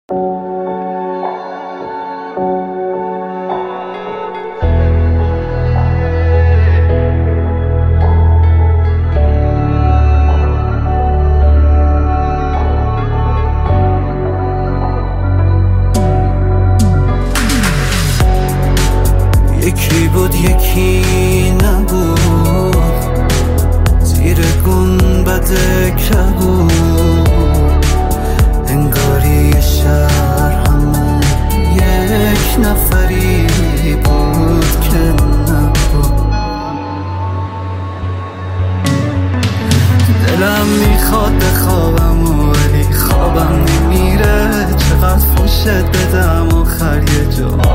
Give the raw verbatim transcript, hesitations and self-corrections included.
یکی بود یکی نبود، زیر گنبد کبود، انگاری شهر همون یک نفری بود که نبود. دلم میخواد بخوابم ولی خوابم نمیره، چقدر فوشت بدم آخر یه جا